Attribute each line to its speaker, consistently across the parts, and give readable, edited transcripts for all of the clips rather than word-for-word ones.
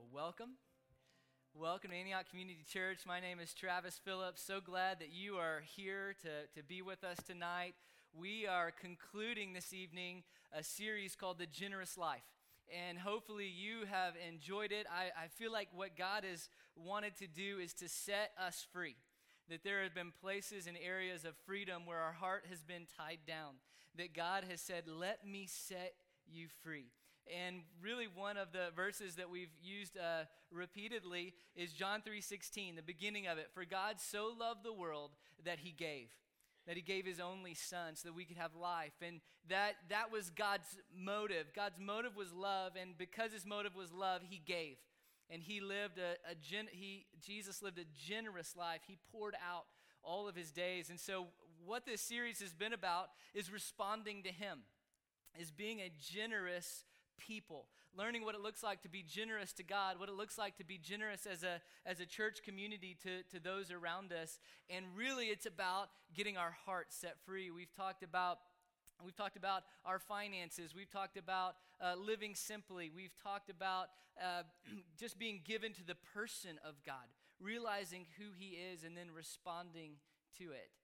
Speaker 1: Welcome. Welcome to Antioch Community Church. My name is Travis Phillips. So glad that you are here to be with us tonight. We are concluding this evening a series called The Generous Life. And hopefully you have enjoyed it. I feel like what God has wanted to do is to set us free. That there have been places and areas of freedom where our heart has been tied down. That God has said, let me set you free. And really one of the verses that we've used repeatedly is John 3:16, the beginning of it. For God so loved the world that he gave his only son so that we could have life. And that was God's motive. God's motive was love, and because his motive was love, he gave. And he lived Jesus lived a generous life. He poured out all of his days. And so what this series has been about is responding to him, is being a generous people, learning what it looks like to be generous to God, what it looks like to be generous as a church community to those around us. And really it's about getting our hearts set free. We've talked about our finances. We've talked about living simply. We've talked about just being given to the person of God, realizing who he is and then responding to it.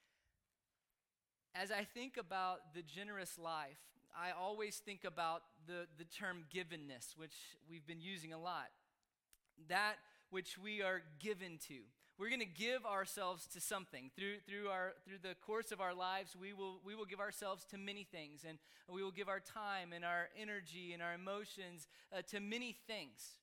Speaker 1: As I think about the generous life, I always think about the term givenness, which we've been using a lot. That which we are given to. We're going to give ourselves to something. Through the course of our lives, we will give ourselves to many things, and we will give our time and our energy and our emotions to many things.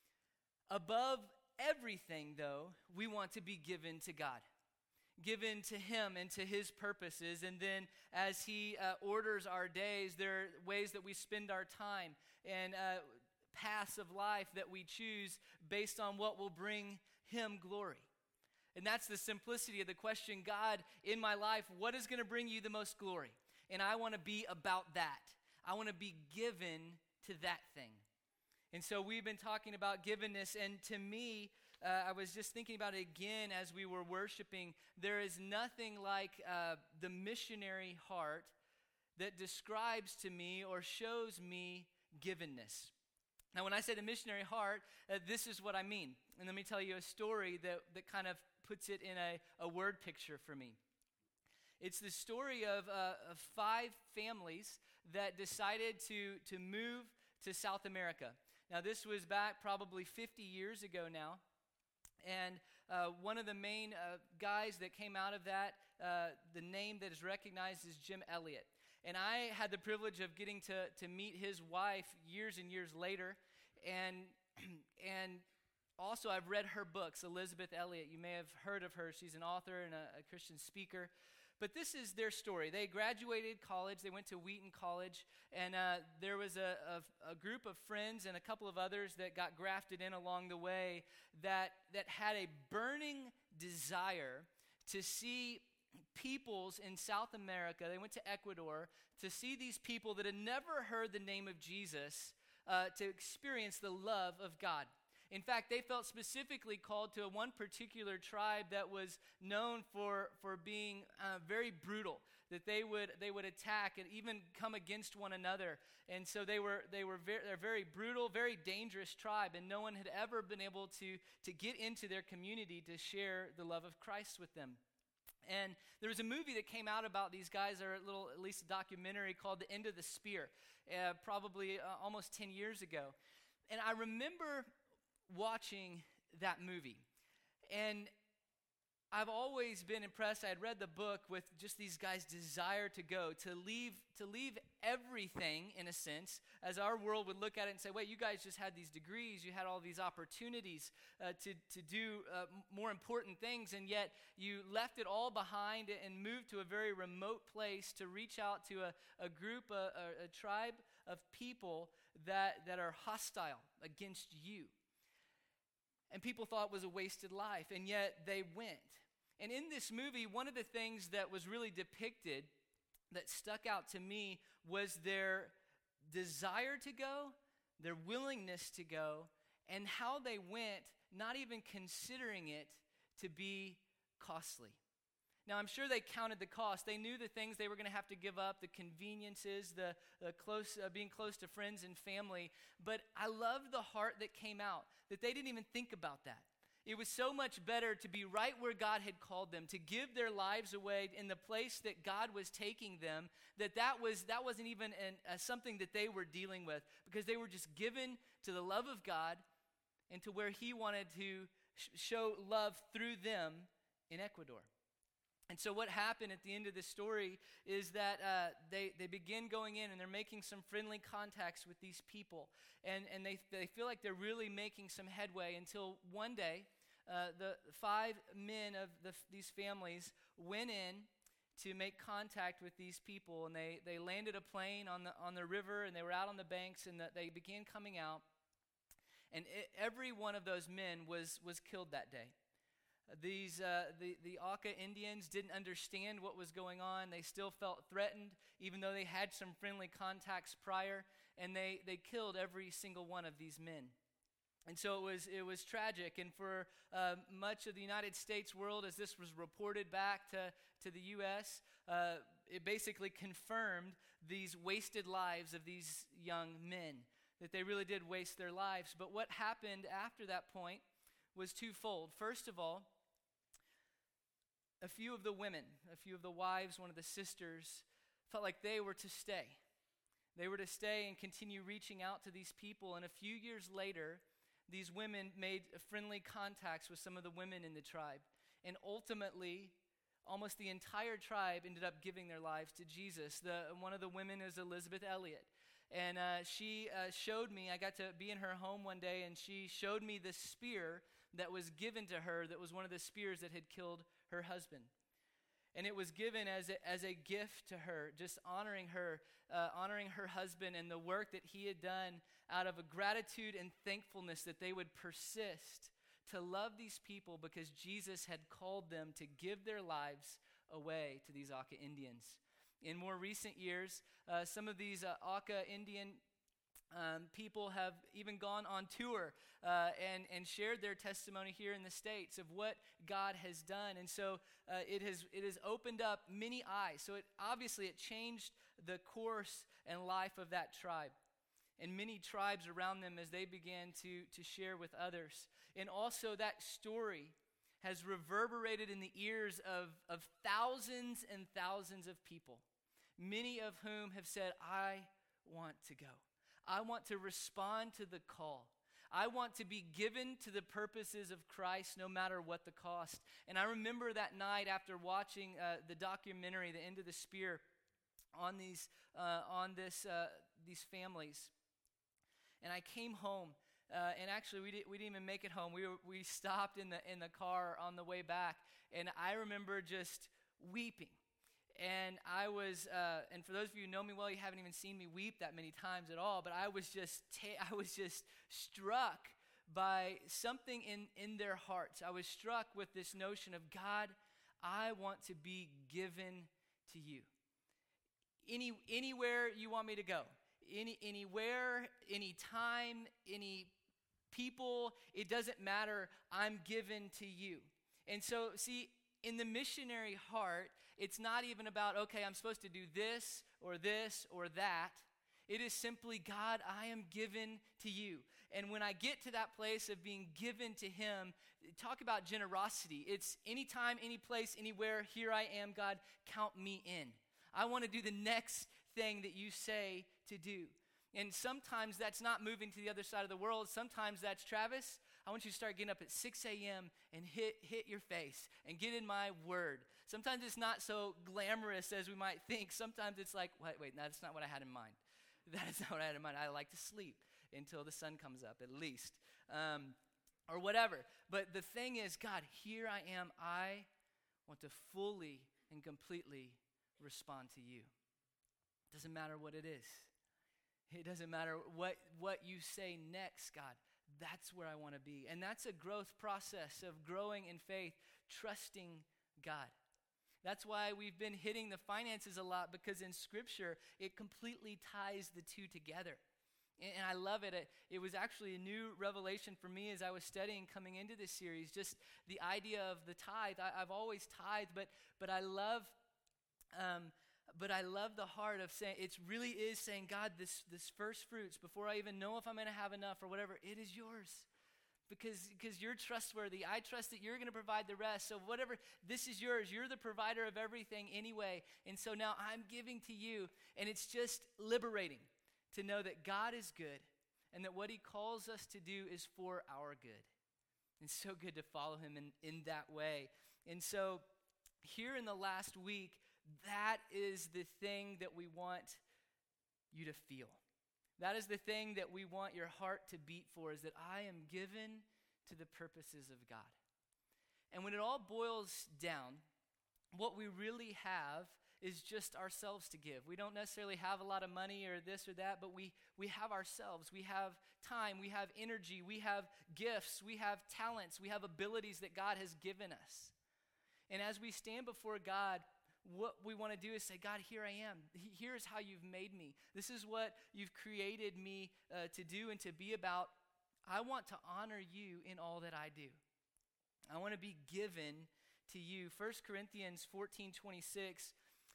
Speaker 1: Above everything, though, we want to be given to God. Given to him and to his purposes. And then as he orders our days, there are ways that we spend our time and paths of life that we choose based on what will bring him glory. And that's the simplicity of the question, God, in my life, what is going to bring you the most glory? And I want to be about that. I want to be given to that thing. And so we've been talking about givenness, and to me, I was just thinking about it again as we were worshiping. There is nothing like the missionary heart that describes to me or shows me givenness. Now, when I say the missionary heart, this is what I mean. And let me tell you a story that kind of puts it in a word picture for me. It's the story of 5 families that decided to move to South America. Now, this was back probably 50 years ago now. And one of the main guys that came out of that, the name that is recognized is Jim Elliot. And I had the privilege of getting to meet his wife years and years later. And also I've read her books, Elisabeth Elliot. You may have heard of her. She's an author and a Christian speaker. But this is their story. They graduated college. They went to Wheaton College. And there was a group of friends and a couple of others that got grafted in along the way that had a burning desire to see peoples in South America. They went to Ecuador to see these people that had never heard the name of Jesus to experience the love of God. In fact, they felt specifically called to one particular tribe that was known for being very brutal, that they would attack and even come against one another. And so they're a very brutal, very dangerous tribe, and no one had ever been able to get into their community to share the love of Christ with them. And there was a movie that came out about these guys, or at least a documentary called The End of the Spear, probably almost 10 years ago. And I remember watching that movie, and I've always been impressed. I had read the book with just these guys' desire to leave everything, in a sense, as our world would look at it and say, wait, you guys just had these degrees, you had all these opportunities to do more important things, and yet you left it all behind and moved to a very remote place to reach out to a group, a tribe of people that are hostile against you. And people thought it was a wasted life, and yet they went. And in this movie, one of the things that was really depicted that stuck out to me was their desire to go, their willingness to go, and how they went, not even considering it to be costly. Now, I'm sure they counted the cost. They knew the things they were going to have to give up, the conveniences, the being close to friends and family. But I love the heart that came out, that they didn't even think about that. It was so much better to be right where God had called them, to give their lives away in the place that God was taking them, that wasn't even something that they were dealing with, because they were just given to the love of God and to where he wanted to show love through them in Ecuador. And so what happened at the end of this story is that they begin going in and they're making some friendly contacts with these people. And they feel like they're really making some headway until one day the 5 men of these families went in to make contact with these people. And they landed a plane on the river, and they were out on the banks, and they began coming out. And every one of those men was killed that day. The Auca Indians didn't understand what was going on. They still felt threatened, even though they had some friendly contacts prior, and they killed every single one of these men. And so it was tragic. And for much of the United States world, as this was reported back to the U.S., it basically confirmed these wasted lives of these young men, that they really did waste their lives. But what happened after that point was twofold. First of all, a few of the women, a few of the wives, one of the sisters, felt like they were to stay. They were to stay and continue reaching out to these people. And a few years later, these women made friendly contacts with some of the women in the tribe. And ultimately, almost the entire tribe ended up giving their lives to Jesus. One of the women is Elizabeth Elliot. And she showed me, I got to be in her home one day, and she showed me the spear that was given to her, that was one of the spears that had killed her husband. And it was given as a gift to her, just honoring her husband and the work that he had done out of a gratitude and thankfulness that they would persist to love these people because Jesus had called them to give their lives away to these Auca Indians. In more recent years, some of these Auca Indian people have even gone on tour and shared their testimony here in the States of what God has done. And so it has opened up many eyes. So it changed the course and life of that tribe and many tribes around them as they began to share with others. And also that story has reverberated in the ears of thousands and thousands of people, many of whom have said, I want to go. I want to respond to the call. I want to be given to the purposes of Christ no matter what the cost. And I remember that night after watching the documentary, The End of the Spear, on these families. And I came home, and actually we didn't even make it home. We stopped in the car on the way back, and I remember just weeping. And I was, and for those of you who know me well, you haven't even seen me weep that many times at all. But I was just struck by something in their hearts. I was struck with this notion of, God, I want to be given to you. Anywhere you want me to go, anywhere, anytime, any people, it doesn't matter. I'm given to you. And so, see, in the missionary heart, it's not even about, okay, I'm supposed to do this or that. It is simply, God, I am given to you. And when I get to that place of being given to him, talk about generosity. It's anytime, any place, anywhere, here I am, God, count me in. I want to do the next thing that you say to do. And sometimes that's not moving to the other side of the world. Sometimes that's, Travis, I want you to start getting up at 6 a.m. and hit your face and get in my word. Sometimes it's not so glamorous as we might think. Sometimes it's like, wait, no, that's not what I had in mind. That is not what I had in mind. I like to sleep until the sun comes up, at least, or whatever. But the thing is, God, here I am. I want to fully and completely respond to you. It doesn't matter what it is. It doesn't matter what you say next, God. That's where I want to be. And that's a growth process of growing in faith, trusting God. That's why we've been hitting the finances a lot, because in Scripture, it completely ties the two together. And I love it. It was actually a new revelation for me as I was studying coming into this series, just the idea of the tithe. I've always tithed, but I love the heart of saying, it really is saying, God, this first fruits, before I even know if I'm going to have enough or whatever, it is yours. Because you're trustworthy. I trust that you're going to provide the rest. So whatever, this is yours. You're the provider of everything anyway. And so now I'm giving to you. And it's just liberating to know that God is good and that what he calls us to do is for our good. It's so good to follow him in that way. And so here in the last week, that is the thing that we want you to feel. That is the thing that we want your heart to beat for, is that I am given to the purposes of God. And when it all boils down, what we really have is just ourselves to give. We don't necessarily have a lot of money or this or that, but we have ourselves. We have time, we have energy, we have gifts, we have talents, we have abilities that God has given us. And as we stand before God, what we want to do is say, God, here I am. Here's how you've made me. This is what you've created me to do and to be about. I want to honor you in all that I do. I want to be given to you. 1 Corinthians 14:26,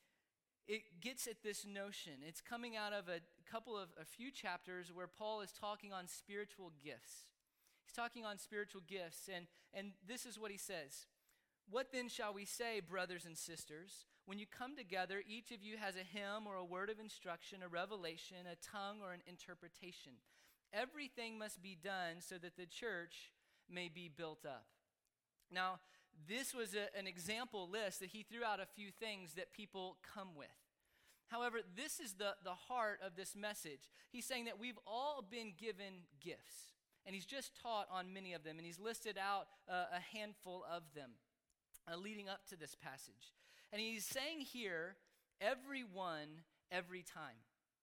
Speaker 1: it gets at this notion. It's coming out of a few chapters where Paul is talking on spiritual gifts. He's talking on spiritual gifts, and this is what he says. What then shall we say, brothers and sisters? When you come together, each of you has a hymn or a word of instruction, a revelation, a tongue, or an interpretation. Everything must be done so that the church may be built up. Now, this was an example list that he threw out a few things that people come with. However, this is the heart of this message. He's saying that we've all been given gifts, and he's just taught on many of them, and he's listed out a handful of them leading up to this passage. And he's saying here, everyone, every time.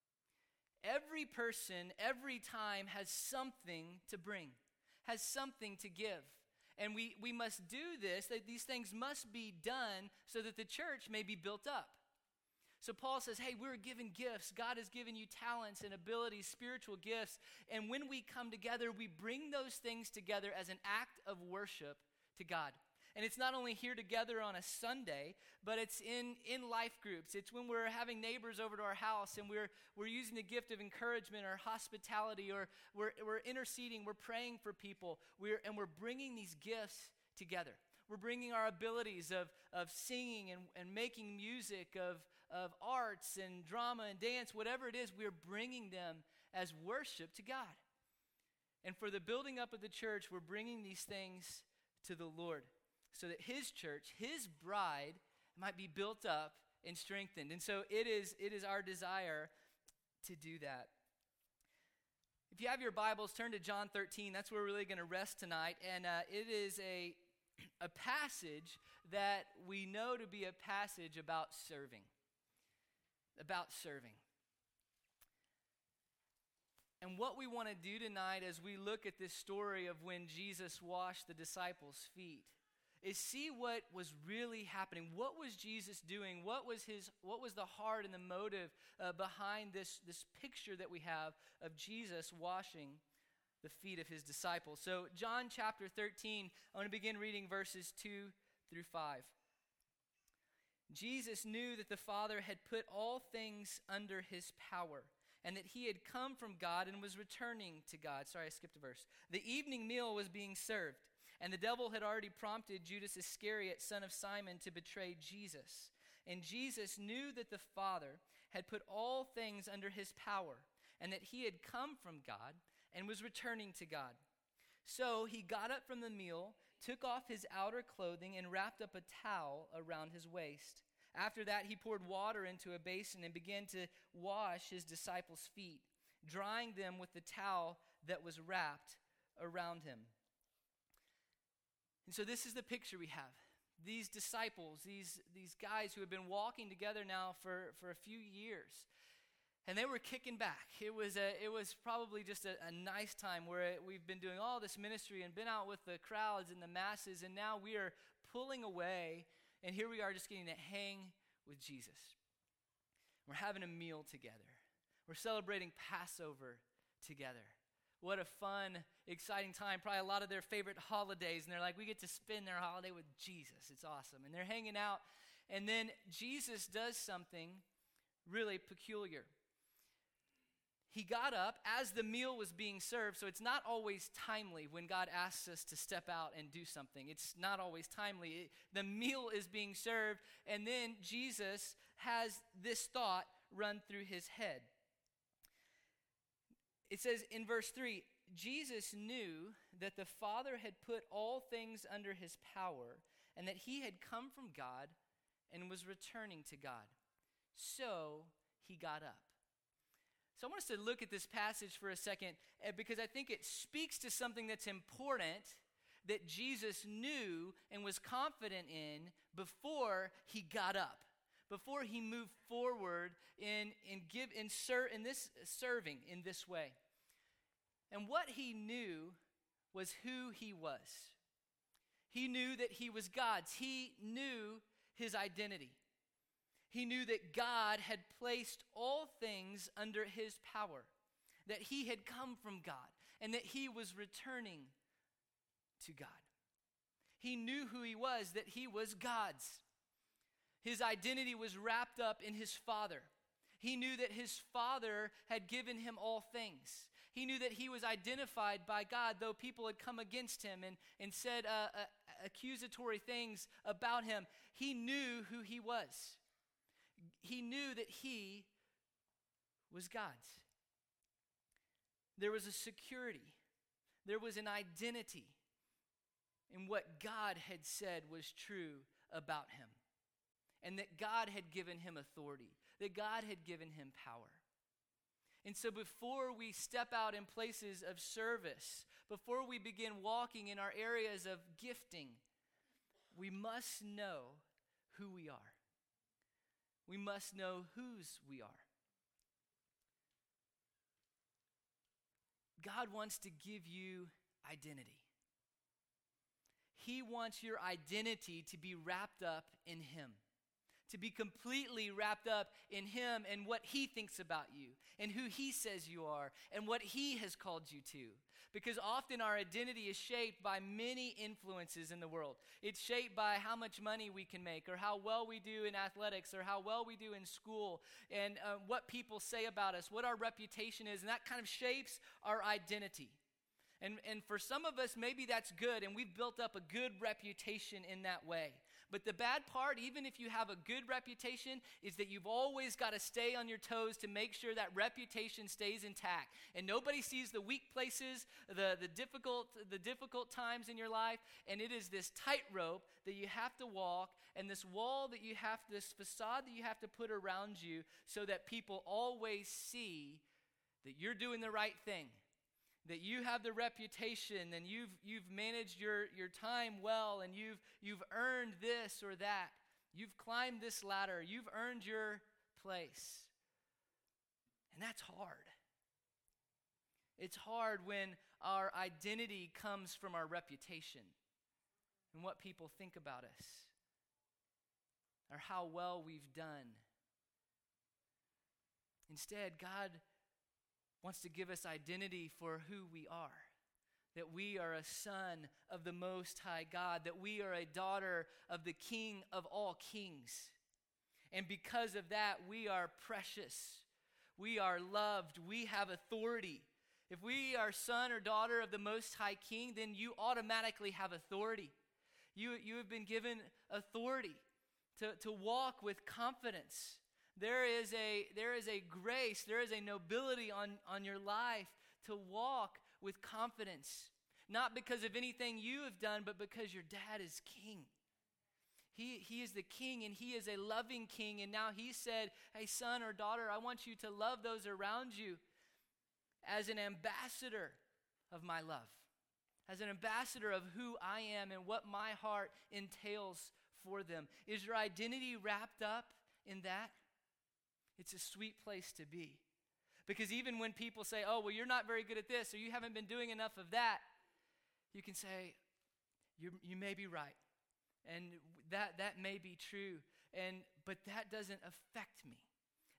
Speaker 1: Every person, every time has something to bring, has something to give. And we must do this, that these things must be done so that the church may be built up. So Paul says, hey, we're given gifts. God has given you talents and abilities, spiritual gifts. And when we come together, we bring those things together as an act of worship to God. And it's not only here together on a Sunday, but it's in life groups. It's when we're having neighbors over to our house and we're using the gift of encouragement or hospitality, or we're interceding, we're praying for people, we're bringing these gifts together. We're bringing our abilities of singing and making music, of arts and drama and dance, whatever it is, we're bringing them as worship to God. And for the building up of the church, we're bringing these things to the Lord, so that his church, his bride, might be built up and strengthened. And so it is our desire to do that. If you have your Bibles, turn to John 13. That's where we're really going to rest tonight. And it is a passage that we know to be a passage about serving. About serving. And what we want to do tonight as we look at this story of when Jesus washed the disciples' feet is see what was really happening. What was Jesus doing? What was the heart and the motive behind this picture that we have of Jesus washing the feet of his disciples? So John chapter 13, I want to begin reading verses 2 through 5. Jesus knew that the Father had put all things under his power, and that he had come from God and was returning to God. Sorry, I skipped a verse. The evening meal was being served, and the devil had already prompted Judas Iscariot, son of Simon, to betray Jesus. And Jesus knew that the Father had put all things under his power, and that he had come from God and was returning to God. So he got up from the meal, took off his outer clothing, and wrapped up a towel around his waist. After that, he poured water into a basin and began to wash his disciples' feet, drying them with the towel that was wrapped around him. And so this is the picture we have. These disciples, these guys who have been walking together now for a few years, and they were kicking back. It was probably just a nice time where we've been doing all this ministry and been out with the crowds and the masses, and now we are pulling away, and here we are just getting to hang with Jesus. We're having a meal together. We're celebrating Passover together. What a fun, exciting time. Probably a lot of their favorite holidays. And they're like, we get to spend their holiday with Jesus. It's awesome. And they're hanging out. And then Jesus does something really peculiar. He got up as the meal was being served. So it's not always timely when God asks us to step out and do something. It's not always timely. The meal is being served. And then Jesus has this thought run through his head. It says in verse 3, Jesus knew that the Father had put all things under his power and that he had come from God and was returning to God. So he got up. So I want us to look at this passage for a second because I think it speaks to something that's important that Jesus knew and was confident in before he got up, before he moved forward in serving in this way. And what he knew was who he was. He knew that he was God's. He knew his identity. He knew that God had placed all things under his power, that he had come from God, and that he was returning to God. He knew who he was, that he was God's. His identity was wrapped up in his Father. He knew that his Father had given him all things. He knew that he was identified by God, though people had come against him and said accusatory things about him. He knew who he was. He knew that he was God's. There was a security. There was an identity in what God had said was true about him. And that God had given him authority. That God had given him power. And so before we step out in places of service, before we begin walking in our areas of gifting, we must know who we are. We must know whose we are. God wants to give you identity. He wants your identity to be wrapped up in him. To be completely wrapped up in him and what he thinks about you and who he says you are and what he has called you to. Because often our identity is shaped by many influences in the world. It's shaped by how much money we can make or how well we do in athletics or how well we do in school and what people say about us, what our reputation is, and that kind of shapes our identity. And for some of us, maybe that's good, and we've built up a good reputation in that way. But the bad part, even if you have a good reputation, is that you've always got to stay on your toes to make sure that reputation stays intact. And nobody sees the weak places, the difficult times in your life. And it is this tightrope that you have to walk, and this wall that you have, this facade that you have to put around you so that people always see that you're doing the right thing. That you have the reputation and you've managed your time well and you've earned this or that. You've climbed this ladder. You've earned your place. And that's hard. It's hard when our identity comes from our reputation and what people think about us or how well we've done. Instead, God wants to give us identity for who we are. That we are a son of the Most High God. That we are a daughter of the King of all kings. And because of that, we are precious. We are loved. We have authority. If we are son or daughter of the Most High King, then you automatically have authority. You have been given authority to walk with confidence. There is a grace, there is a nobility on your life to walk with confidence. Not because of anything you have done, but because your dad is king. He is the king, and he is a loving king. And now he said, hey, son or daughter, I want you to love those around you as an ambassador of my love. As an ambassador of who I am and what my heart entails for them. Is your identity wrapped up in that? It's a sweet place to be. Because even when people say, oh, well, you're not very good at this, or you haven't been doing enough of that, you can say, you may be right. And that may be true. But that doesn't affect me.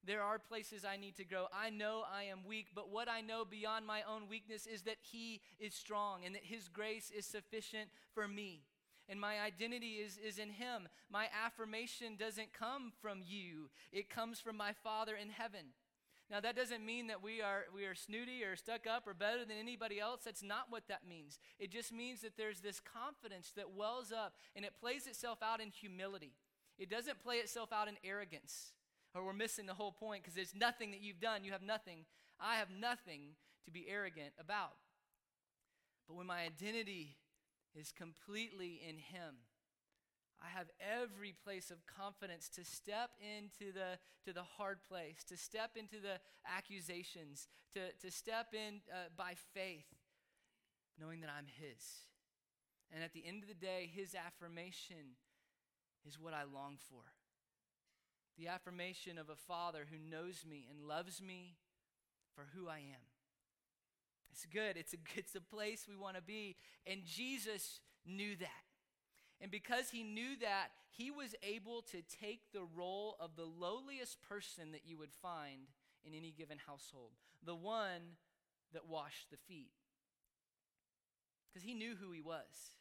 Speaker 1: There are places I need to grow. I know I am weak, but what I know beyond my own weakness is that he is strong and that his grace is sufficient for me. And my identity is in him. My affirmation doesn't come from you. It comes from my Father in heaven. Now, that doesn't mean that we are snooty or stuck up or better than anybody else. That's not what that means. It just means that there's this confidence that wells up, and it plays itself out in humility. It doesn't play itself out in arrogance, or we're missing the whole point because there's nothing that you've done. You have nothing. I have nothing to be arrogant about. But when my identity is completely in him, I have every place of confidence to step into the hard place, to step into the accusations, to step in by faith, knowing that I'm his. And at the end of the day, his affirmation is what I long for. The affirmation of a Father who knows me and loves me for who I am. It's good. It's a place we want to be. And Jesus knew that. And because he knew that, he was able to take the role of the lowliest person that you would find in any given household, the one that washed the feet. Because he knew who he was.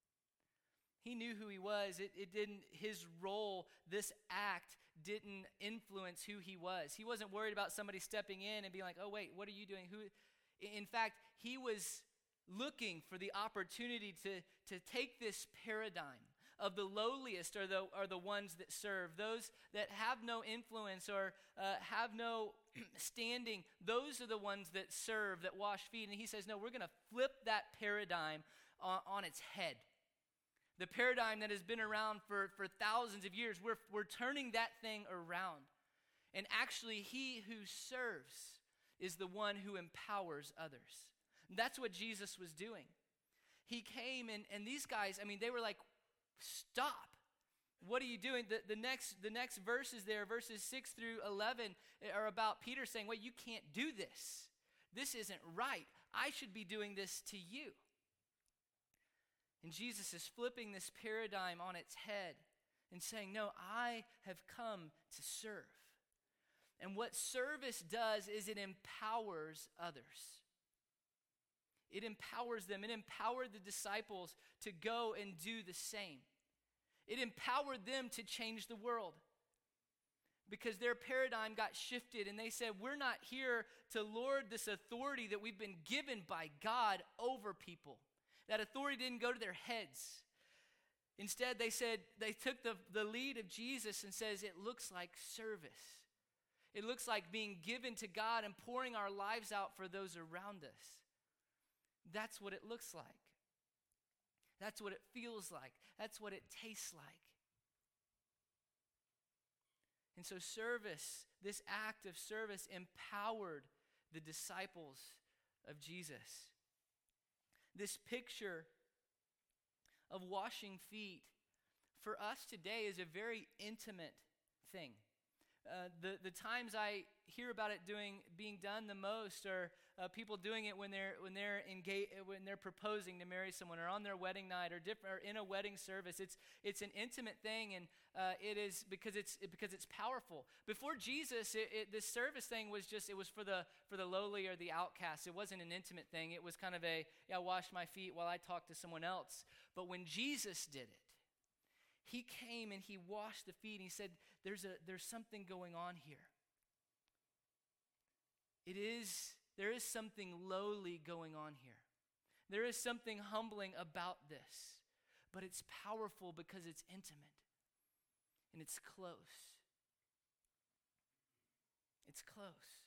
Speaker 1: He knew who he was. His role, this act, didn't influence who he was. He wasn't worried about somebody stepping in and being like, oh, wait, what are you doing? In fact, he was looking for the opportunity to take this paradigm of the lowliest are the ones that serve. Those that have no influence or have no standing, those are the ones that serve, that wash feet. And he says, no, we're going to flip that paradigm on its head. The paradigm that has been around for thousands of years, we're turning that thing around. And actually, he who serves is the one who empowers others. And that's what Jesus was doing. He came and these guys, they were like, stop. What are you doing? The next verses there, verses 6 through 11, are about Peter saying, wait, you can't do this. This isn't right. I should be doing this to you. And Jesus is flipping this paradigm on its head and saying, no, I have come to serve. And what service does is it empowers others. It empowers them. It empowered the disciples to go and do the same. It empowered them to change the world because their paradigm got shifted and they said, we're not here to lord this authority that we've been given by God over people. That authority didn't go to their heads. Instead, they took the lead of Jesus and says, it looks like service. It looks like being given to God and pouring our lives out for those around us. That's what it looks like. That's what it feels like. That's what it tastes like. And so service, this act of service, empowered the disciples of Jesus. This picture of washing feet for us today is a very intimate thing. The times I hear about it being done the most are people doing it when they're engaged, when they're proposing to marry someone, or on their wedding night, or in a wedding service. It's an intimate thing, and it is because it's powerful. Before Jesus, this service thing was for the lowly or the outcast. It wasn't an intimate thing. It was kind of wash my feet while I talk to someone else. But when Jesus did it, he came and he washed the feet, and he said, there's something going on here. There is something lowly going on here. There is something humbling about this, but it's powerful because it's intimate and it's close. It's close.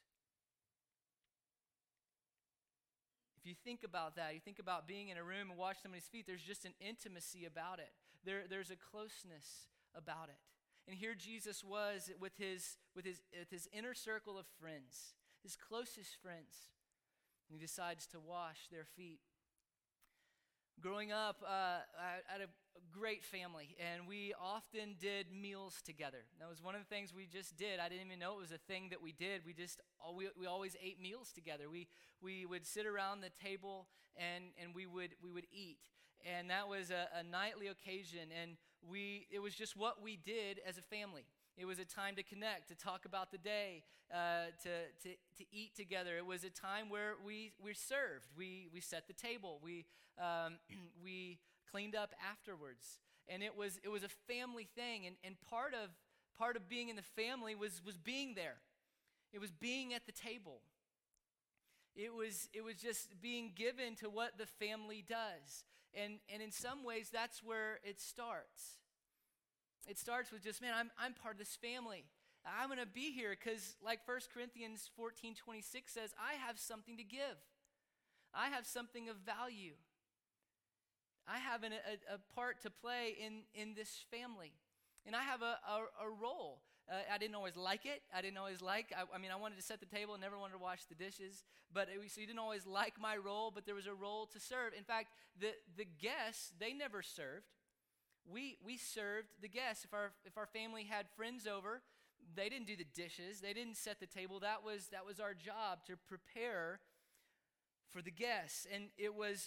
Speaker 1: If you think about that, you think about being in a room and washing somebody's feet, there's just an intimacy about it. There's a closeness about it. And here Jesus was with his inner circle of friends, his closest friends. And he decides to wash their feet. Growing up, I had a great family, and we often did meals together. That was one of the things we just did. I didn't even know it was a thing that we did. We always ate meals together. We would sit around the table and we would eat. And that was a nightly occasion, and it was just what we did as a family. It was a time to connect, to talk about the day, to eat together. It was a time where we served. We set the table. We cleaned up afterwards. And it was a family thing. And part of being in the family was being there. It was being at the table. It was just being given to what the family does. And in some ways, that's where it starts. It starts with just, man, I'm part of this family. I'm going to be here because like 1 Corinthians 14:26 says, I have something to give. I have something of value. I have a part to play in this family. And I have a role. I didn't always like it. I wanted to set the table and never wanted to wash the dishes. So you didn't always like my role, but there was a role to serve. In fact, the guests, they never served. We served the guests. If our family had friends over, they didn't do the dishes. They didn't set the table. That was our job, to prepare for the guests. And it was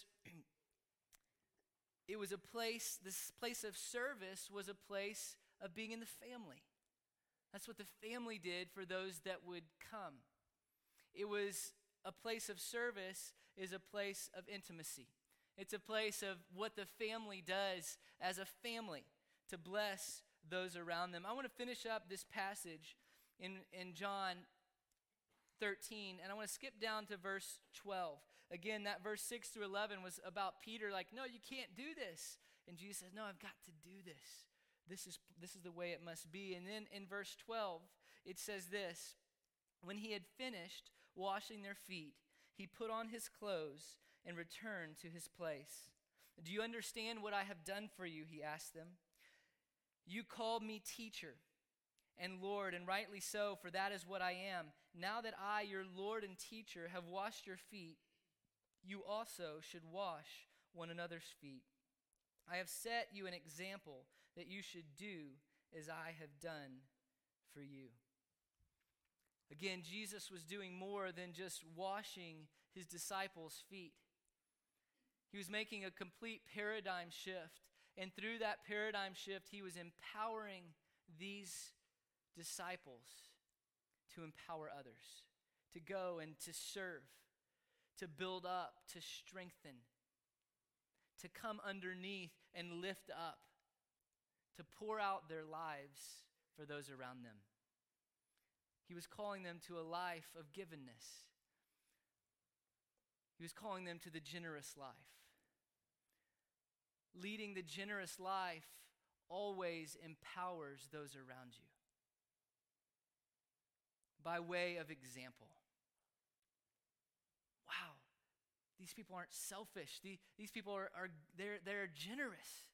Speaker 1: a place, this place of service was a place of being in the family. That's what the family did for those that would come. It was a place of service, is a place of intimacy. It's a place of what the family does as a family to bless those around them. I want to finish up this passage in John 13, and I want to skip down to verse 12. Again, that verse 6 through 11 was about Peter, like, no, you can't do this. And Jesus says, no, I've got to do this. This is the way it must be. And then in verse 12, it says this: when he had finished washing their feet, he put on his clothes and returned to his place. Do you understand what I have done for you? He asked them. You called me teacher and Lord, and rightly so, for that is what I am. Now that I, your Lord and teacher, have washed your feet, you also should wash one another's feet. I have set you an example that you should do as I have done for you. Again, Jesus was doing more than just washing his disciples' feet. He was making a complete paradigm shift. And through that paradigm shift, he was empowering these disciples to empower others, to go and to serve, to build up, to strengthen, to come underneath and lift up, to pour out their lives for those around them. He was calling them to a life of givenness. He was calling them to the generous life. Leading the generous life always empowers those around you by way of example. Wow, these people aren't selfish. These people are generous.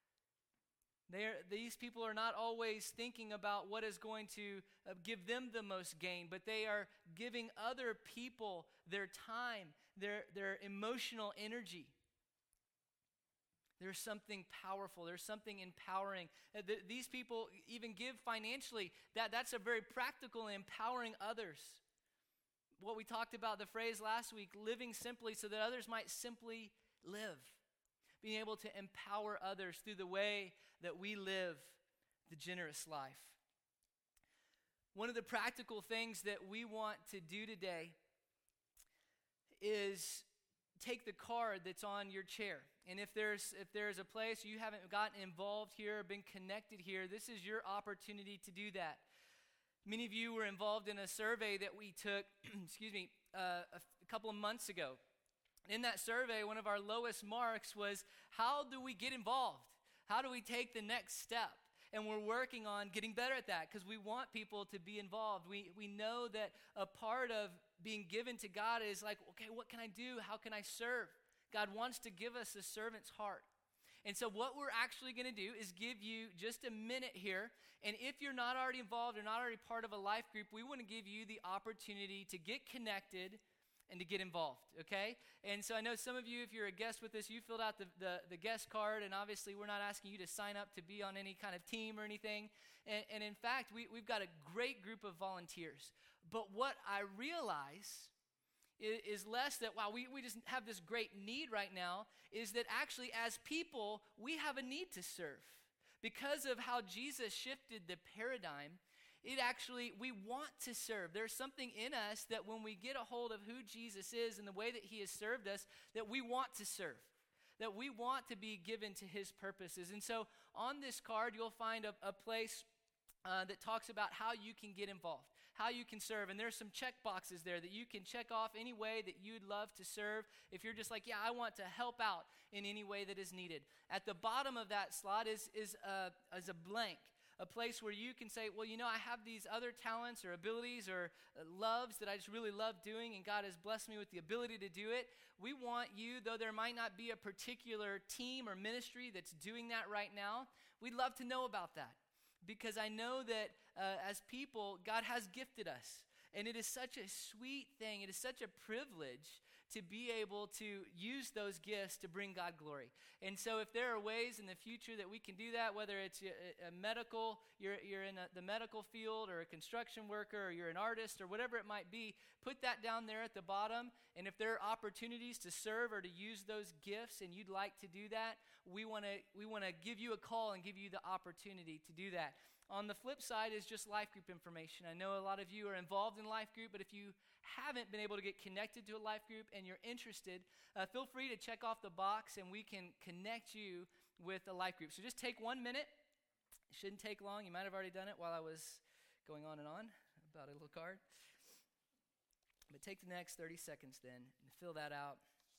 Speaker 1: These people are not always thinking about what is going to give them the most gain, but they are giving other people their time, their emotional energy. There's something powerful. There's something empowering. These people even give financially. That's a very practical and empowering others. What we talked about, the phrase last week, living simply so that others might simply live. Being able to empower others through the way that we live the generous life. One of the practical things that we want to do today is take the card that's on your chair. And if there's a place you haven't gotten involved here, been connected here, this is your opportunity to do that. Many of you were involved in a survey that we took, a couple of months ago. In that survey, one of our lowest marks was, how do we get involved? How do we take the next step? And we're working on getting better at that because we want people to be involved. We know that a part of being given to God is like, okay, what can I do? How can I serve? God wants to give us a servant's heart. And so what we're actually going to do is give you just a minute here. And if you're not already involved or not already part of a life group, we want to give you the opportunity to get connected and to get involved, okay? And so I know some of you, if you're a guest with us, you filled out the guest card, and obviously we're not asking you to sign up to be on any kind of team or anything. And in fact, we've got a great group of volunteers. But what I realize is less that, wow, we just have this great need right now, is that actually as people, we have a need to serve. Because of how Jesus shifted the paradigm, we want to serve. There's something in us that when we get a hold of who Jesus is and the way that he has served us, that we want to serve, that we want to be given to his purposes. And so on this card, you'll find a place that talks about how you can get involved, how you can serve. And there's some check boxes there that you can check off any way that you'd love to serve. If you're just like, yeah, I want to help out in any way that is needed. At the bottom of that slot is a blank, a place where you can say, well, I have these other talents or abilities or loves that I just really love doing, and God has blessed me with the ability to do it. We want you, though there might not be a particular team or ministry that's doing that right now, we'd love to know about that. Because I know that as people, God has gifted us. And it is such a sweet thing. It is such a privilege to be able to use those gifts to bring God glory. And so if there are ways in the future that we can do that, whether it's a medical, you're in the medical field, or a construction worker, or you're an artist, or whatever it might be, put that down there at the bottom. And if there are opportunities to serve or to use those gifts and you'd like to do that, we want to give you a call and give you the opportunity to do that. On the flip side is just life group information. I know a lot of you are involved in life group, but if you haven't been able to get connected to a life group and you're interested, feel free to check off the box and we can connect you with a life group. So just take 1 minute. It shouldn't take long. You might have already done it while I was going on and on about a little card. But take the next 30 seconds then and fill that out.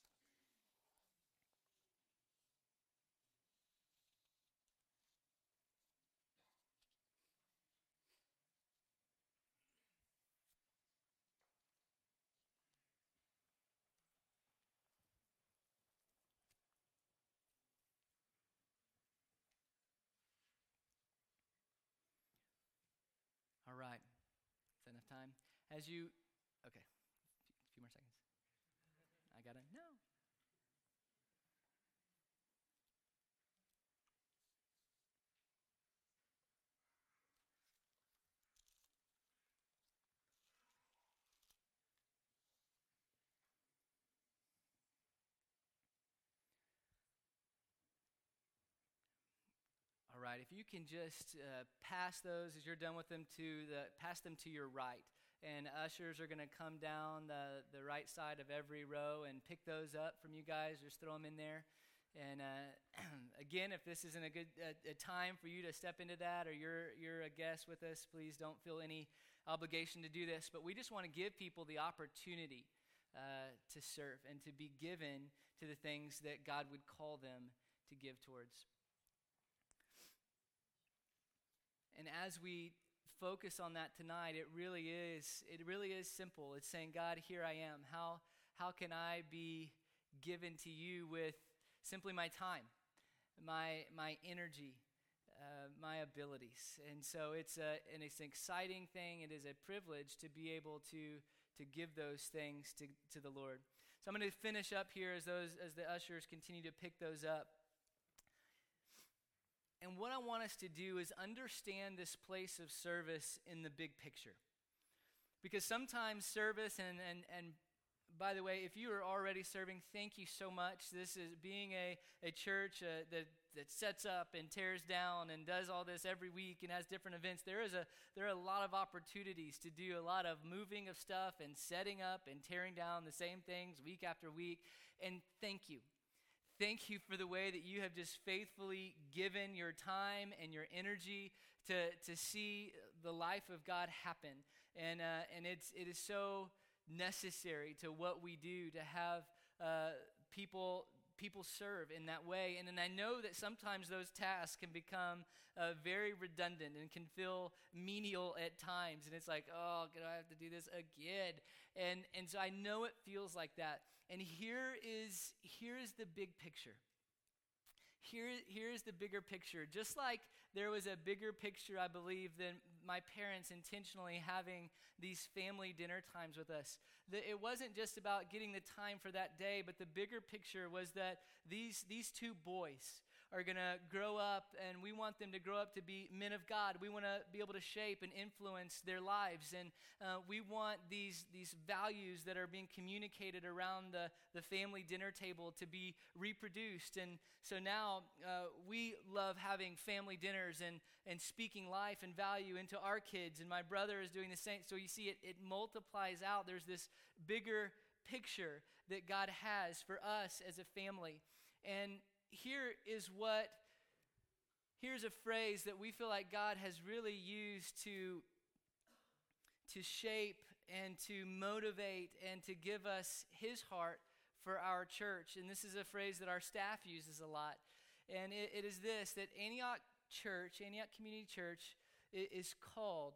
Speaker 1: All right. Is that enough time? Okay, a few more seconds. I got it? No. All right, if you can just pass those as you're done with them pass them to your right. And ushers are going to come down the right side of every row and pick those up from you guys. Just throw them in there. And again, if this isn't a good a time for you to step into that, or you're a guest with us, please don't feel any obligation to do this. But we just want to give people the opportunity to serve and to be given to the things that God would call them to give towards. And as we focus on that tonight, it really is simple. It's saying, God, here I am. How can I be given to you with simply my time, my energy, my abilities? And so it's an exciting thing. It is a privilege to be able to give those things to the Lord. So I'm going to finish up here as the ushers continue to pick those up. And what I want us to do is understand this place of service in the big picture. Because sometimes service, and by the way, if you are already serving, thank you so much. This is being a church that sets up and tears down and does all this every week and has different events. There are a lot of opportunities to do a lot of moving of stuff and setting up and tearing down the same things week after week. And thank you. Thank you for the way that you have just faithfully given your time and your energy to see the life of God happen. And it is so necessary to what we do to have people serve in that way. And then I know that sometimes those tasks can become very redundant and can feel menial at times. And it's like, oh, do I have to do this again? And so I know it feels like that. And here is the big picture. Here's the bigger picture. Just like there was a bigger picture, I believe, than my parents intentionally having these family dinner times with us. It wasn't just about getting the time for that day, but the bigger picture was that these two boys are going to grow up, and we want them to grow up to be men of God. We want to be able to shape and influence their lives, and we want these values that are being communicated around the family dinner table to be reproduced. And so now we love having family dinners and speaking life and value into our kids, and my brother is doing the same. So you see, it multiplies out. There's this bigger picture that God has for us as a family. And here's a phrase that we feel like God has really used to shape and to motivate and to give us his heart for our church. And this is a phrase that our staff uses a lot. And it is this, that Antioch Community Church is called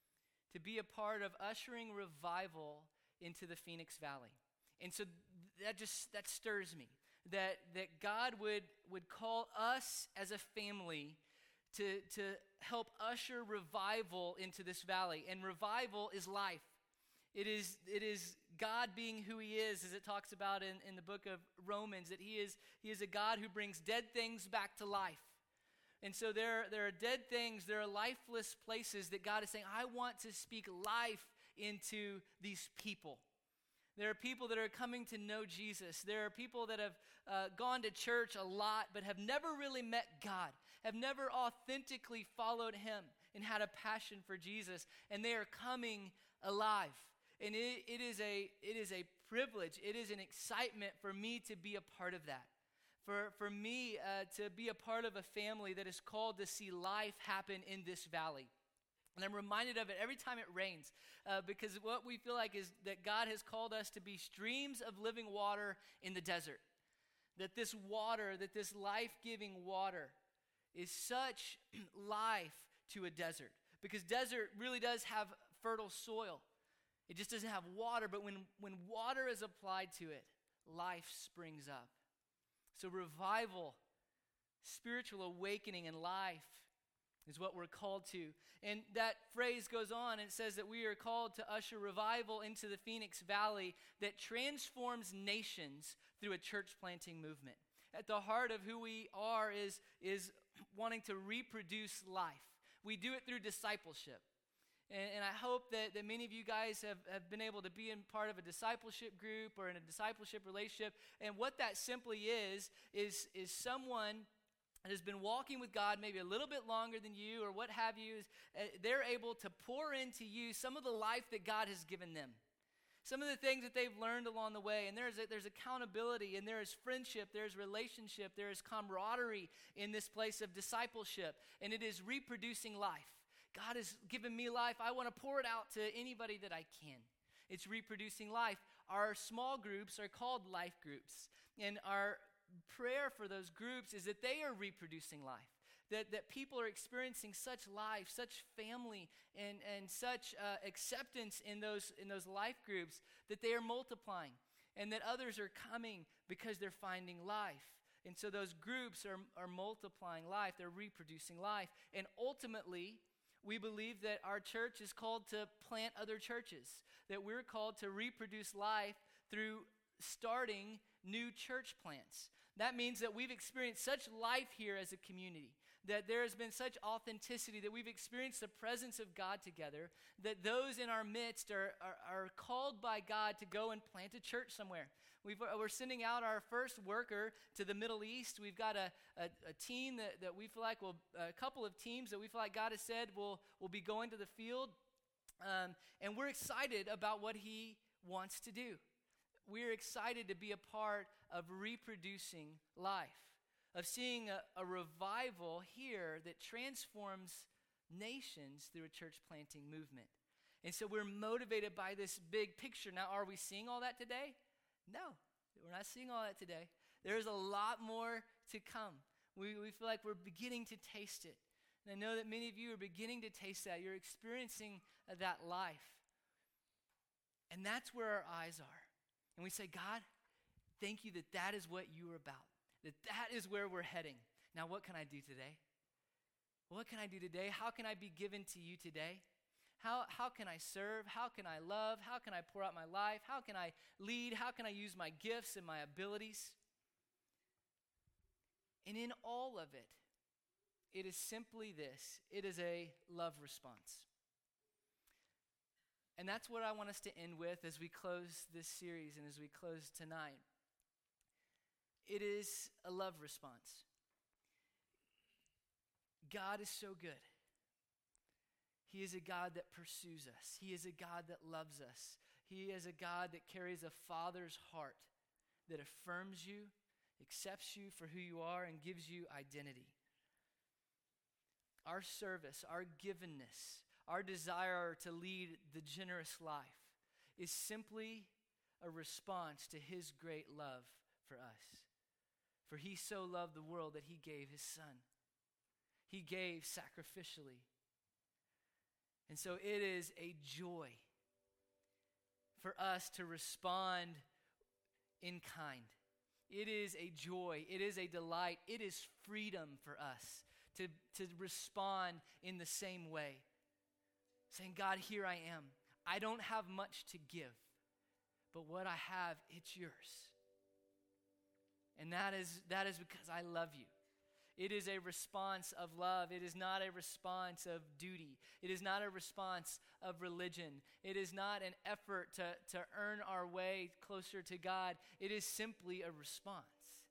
Speaker 1: to be a part of ushering revival into the Phoenix Valley. And so that stirs me, that God would call us as a family to help usher revival into this valley. And revival is life. It is God being who he is, as it talks about in the book of Romans, that he is a God who brings dead things back to life. And so there are dead things, there are lifeless places that God is saying, I want to speak life into these people. There are people that are coming to know Jesus. There are people that have gone to church a lot but have never really met God, have never authentically followed him and had a passion for Jesus, and they are coming alive. And it is a privilege. It is an excitement for me to be a part of that. For me to be a part of a family that is called to see life happen in this valley. And I'm reminded of it every time it rains, because what we feel like is that God has called us to be streams of living water in the desert. That this water, that this life-giving water is such life to a desert. Because desert really does have fertile soil. It just doesn't have water, but when water is applied to it, life springs up. So revival, spiritual awakening and life is what we're called to. And that phrase goes on and it says that we are called to usher revival into the Phoenix Valley that transforms nations through a church planting movement. At the heart of who we are is wanting to reproduce life. We do it through discipleship. And I hope that many of you guys have been able to be in part of a discipleship group or in a discipleship relationship. And what that simply is someone that has been walking with God maybe a little bit longer than you or what have you. They're able to pour into you some of the life that God has given them. Some of the things that they've learned along the way. And there's accountability, and there is friendship, there's relationship, there is camaraderie in this place of discipleship. And it is reproducing life. God has given me life. I want to pour it out to anybody that I can. It's reproducing life. Our small groups are called life groups. And our prayer for those groups is that they are reproducing life. That people are experiencing such life, such family, and such acceptance in those life groups that they are multiplying. And that others are coming because they're finding life. And so those groups are multiplying life. They're reproducing life. And ultimately, we believe that our church is called to plant other churches, that we're called to reproduce life through starting new church plants. That means that we've experienced such life here as a community, that there has been such authenticity, that we've experienced the presence of God together, that those in our midst are called by God to go and plant a church somewhere. We're sending out our first worker to the Middle East. We've got a team that we feel like a couple of teams that we feel like God has said will be going to the field. And we're excited about what he wants to do. We're excited to be a part of reproducing life, of seeing a revival here that transforms nations through a church planting movement. And so we're motivated by this big picture. Now, are we seeing all that today? No, we're not seeing all that today. There's a lot more to come. We feel like we're beginning to taste it. And I know that many of you are beginning to taste that. You're experiencing that life. And that's where our eyes are. And we say, God, thank you that is what you are about. That is where we're heading. Now, what can I do today? What can I do today? How can I be given to you today? How can I serve? How can I love? How can I pour out my life? How can I lead? How can I use my gifts and my abilities? And in all of it, it is simply this. It is a love response. And that's what I want us to end with as we close this series and as we close tonight. It is a love response. God is so good. He is a God that pursues us. He is a God that loves us. He is a God that carries a father's heart that affirms you, accepts you for who you are, and gives you identity. Our service, our givenness, our desire to lead the generous life is simply a response to his great love for us. For he so loved the world that he gave his son. He gave sacrificially. And so it is a joy for us to respond in kind. It is a joy. It is a delight. It is freedom for us to respond in the same way. Saying, God, here I am. I don't have much to give, but what I have, it's yours. And that is because I love you. It is a response of love. It is not a response of duty. It is not a response of religion. It is not an effort to earn our way closer to God. It is simply a response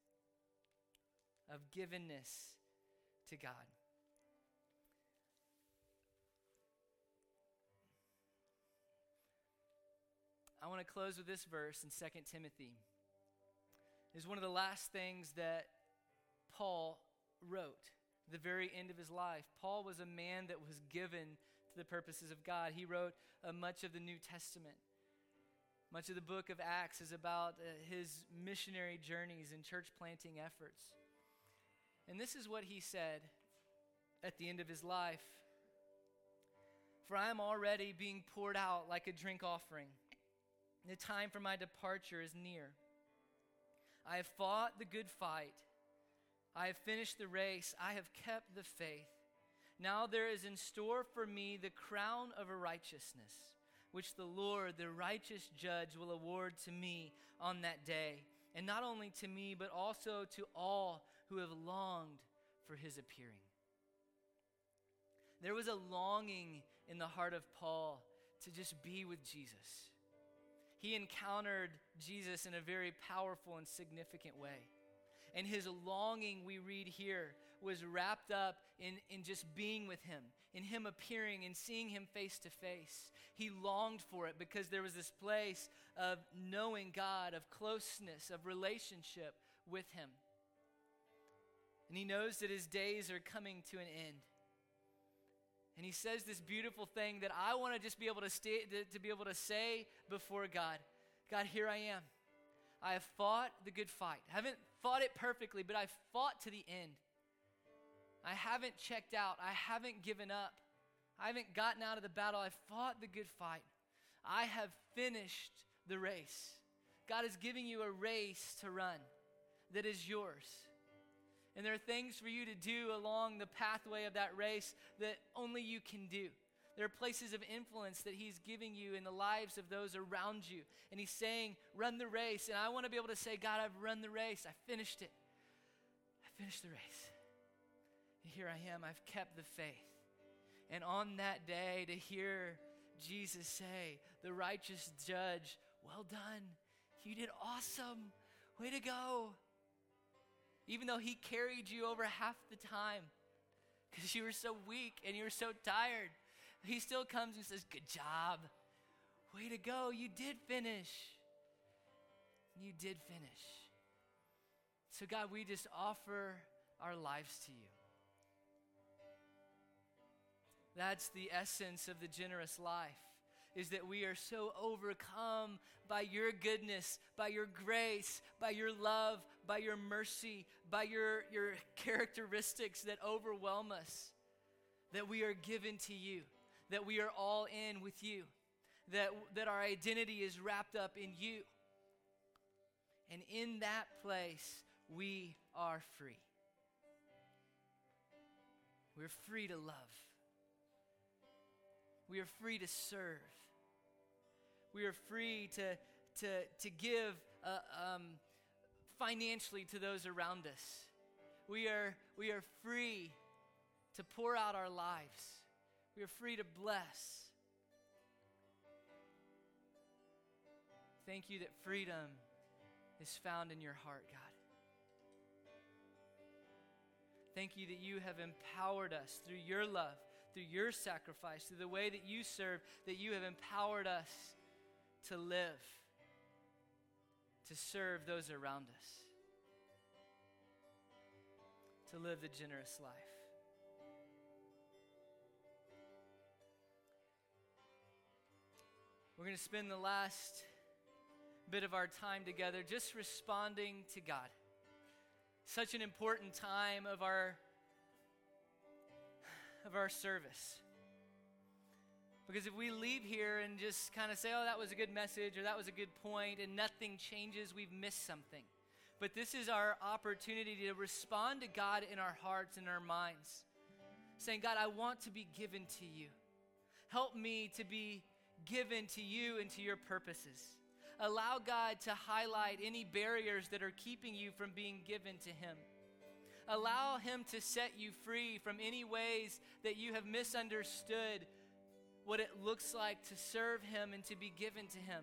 Speaker 1: of givenness to God. I want to close with this verse in 2 Timothy. It's one of the last things that Paul wrote at the very end of his life. Paul was a man that was given to the purposes of God. He wrote much of the New Testament. Much of the book of Acts is about his missionary journeys and church planting efforts. And this is what he said at the end of his life. For I am already being poured out like a drink offering. The time for my departure is near. I have fought the good fight. I have finished the race. I have kept the faith. Now there is in store for me the crown of righteousness, which the Lord, the righteous judge, will award to me on that day. And not only to me, but also to all who have longed for his appearing. There was a longing in the heart of Paul to just be with Jesus. He encountered Jesus in a very powerful and significant way. And his longing, we read here, was wrapped up in just being with him, in him appearing and seeing him face to face. He longed for it because there was this place of knowing God, of closeness, of relationship with him. And he knows that his days are coming to an end. And he says this beautiful thing that I want to just be able to be able to say before God. God, here I am. I have fought the good fight. I haven't fought it perfectly, but I've fought to the end. I haven't checked out. I haven't given up. I haven't gotten out of the battle. I've fought the good fight. I have finished the race. God is giving you a race to run that is yours. And there are things for you to do along the pathway of that race that only you can do. There are places of influence that he's giving you in the lives of those around you. And he's saying, run the race. And I want to be able to say, God, I've run the race. I finished it. I finished the race. And here I am. I've kept the faith. And on that day, to hear Jesus say, the righteous judge, well done. You did awesome. Way to go. Even though he carried you over half the time because you were so weak and you were so tired, he still comes and says, good job. Way to go. You did finish. You did finish. So God, we just offer our lives to you. That's the essence of the generous life, is that we are so overcome by your goodness, by your grace, by your love, by your mercy, by your characteristics that overwhelm us, that we are given to you, that we are all in with you, that our identity is wrapped up in you. And in that place, we are free. We're free to love. We are free to serve. We are free to give financially to those around us. we are free to pour out our lives. We are free to bless. Thank you that freedom is found in your heart, God. Thank you that you have empowered us through your love, through your sacrifice, through the way that you serve, that you have empowered us to live, to serve those around us, to live the generous life. We're going to spend the last bit of our time together just responding to God. Such an important time of our service. Because if we leave here and just kind of say, oh, that was a good message or that was a good point, and nothing changes, we've missed something. But this is our opportunity to respond to God in our hearts and our minds, saying, God, I want to be given to you. Help me to be given to you and to your purposes. Allow God to highlight any barriers that are keeping you from being given to him. Allow him to set you free from any ways that you have misunderstood what it looks like to serve him and to be given to him.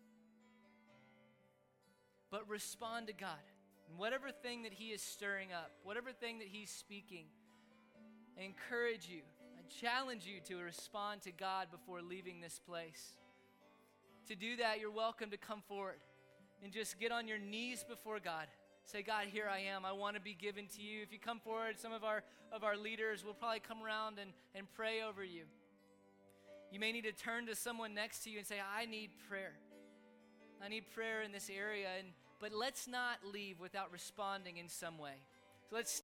Speaker 1: But respond to God. And whatever thing that he is stirring up, whatever thing that he's speaking, I encourage you, I challenge you to respond to God before leaving this place. To do that, you're welcome to come forward and just get on your knees before God. Say, God, here I am. I want to be given to you. If you come forward, some of our leaders will probably come around and pray over you. You may need to turn to someone next to you and say, I need prayer. I need prayer in this area. But let's not leave without responding in some way. So let's